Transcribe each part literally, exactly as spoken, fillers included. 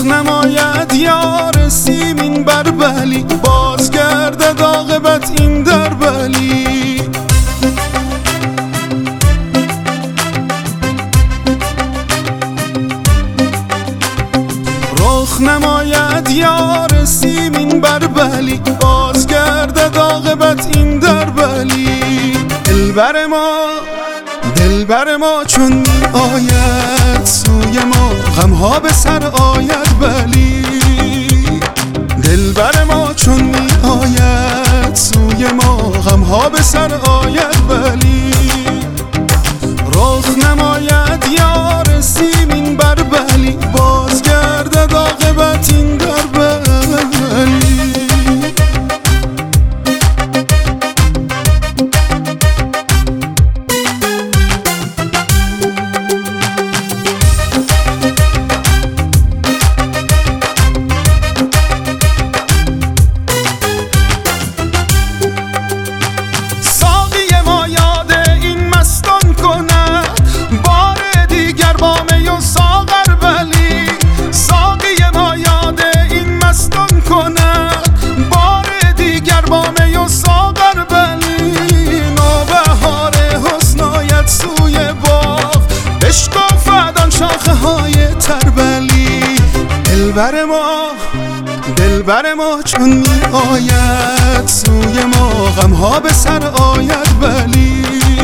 نماید یار سیمین بربلی، بازگردد عاقبت این دربلی. رخ نماید یار سیمین بربلی، بازگردد عاقبت این دربلی. دلبر ما دلبر ما چون می آید سوی ما، غمها به سر آید بلی. دلبر ما چون می آید سوی ما، غمها به سر آید بلی. رخ نماید یار سیمین بربلی، بازگردد عاقبت این دربلی. دلبر ما دلبر ما چون می آید سوی ما، غمها به سر آید بلی.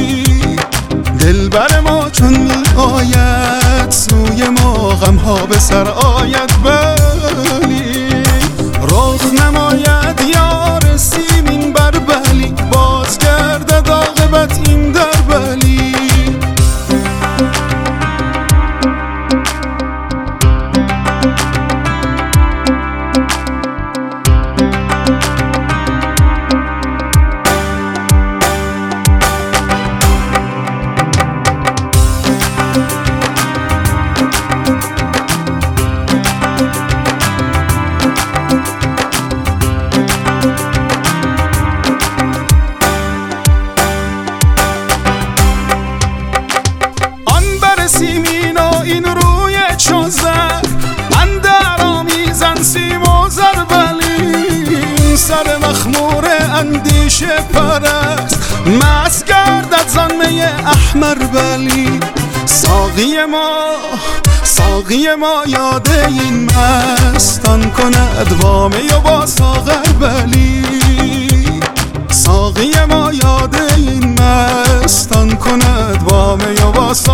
دلبر ما چون می آید سوی ما، غمها به سر آید بلی. رخ نماید یار سیمین بربلی، بازگردد عاقبت این دربلی. سیمین و این روی چوزر، من در آمیزن سیم و زربلی. این سر مخمور اندیشه پرست، مست گردد زان می احمر بلی. ساقی ما ساقی ما یاد این مستان کند، وامی و با ساغر بلی. ساقی ما یاد این مستان کند، وامی و با ساغر